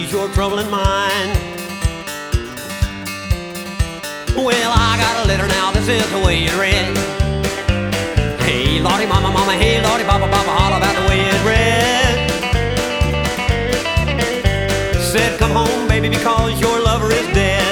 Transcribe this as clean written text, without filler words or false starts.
ease your troubling mind. Well, I got a letter now, this is the way it read. Hey, Lordy, mama, mama, hey, Lordy, papa, papa, all about the way it read. Said, come home, baby, because your lover is dead.